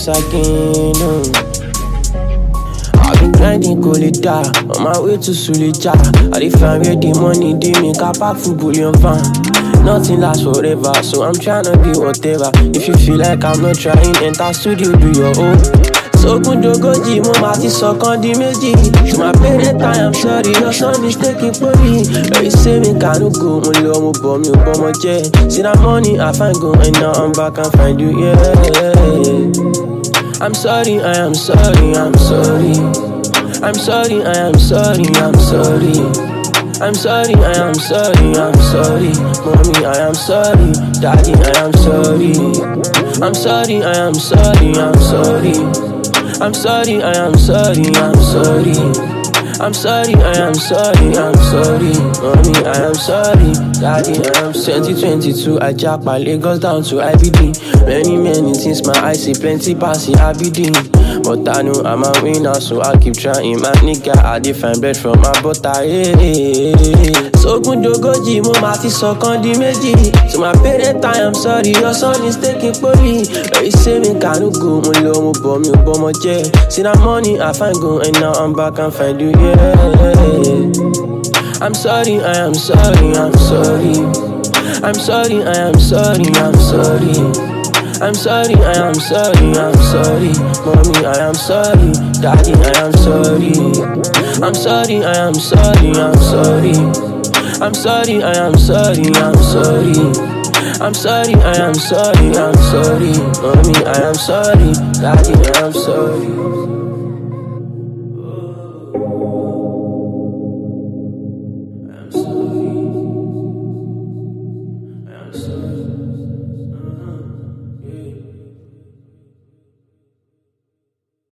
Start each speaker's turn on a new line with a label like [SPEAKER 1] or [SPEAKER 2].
[SPEAKER 1] this again. No. I've been grinding Kolita, on my way to Suleja. I dey find where the money they make a pack full bullion van. Nothing lasts forever, so I'm tryna be whatever. If you feel like I'm not trying, enter studio, do your own. So good dogoji, mo ma ti sọ̀kan di méjì. To my parents, I am sorry, your son is taking poli. You say me can't go, mo lọ mo bọ̀ mi ò bọ́mọ jẹ́. See that money I find go, and now I'm back and find you, yeah. I'm sorry, I am sorry, I'm sorry. I'm sorry, I am sorry, I'm sorry. I'm sorry, I am sorry, I'm sorry. Mommy, I am sorry. Daddy, I am sorry. I'm sorry, I am sorry, I'm sorry. I'm sorry, I am sorry, I'm sorry. I'm sorry, I am sorry, I'm sorry. Mommy, I am sorry. Daddy, I am 2022, I japa Lagos down to IBD. Many things my eyes see, plenty passing IBD. But I know I'm a winner, so I keep trying. My nigga, I define bread from my butter, yeah. So good dogoji, mo ma ti sọ̀kan di méjì. To my parents, I am sorry, your son is taking poli. You say me can't go, mo lọ mo bọ̀ mi ò bọ́mọ jẹ́. See that money I find go, and now I'm back and find you, yeah. I'm sorry, I am sorry, I'm sorry. I'm sorry, I am sorry, I'm sorry. I'm sorry, I am sorry, I'm sorry. Mommy, I am sorry. Daddy, I am sorry. I'm sorry, I am sorry, I'm sorry. I'm sorry, I am sorry, I'm sorry. I'm sorry, I am sorry, I'm sorry. Mommy, I am sorry. Daddy, I am sorry. I'm sorry.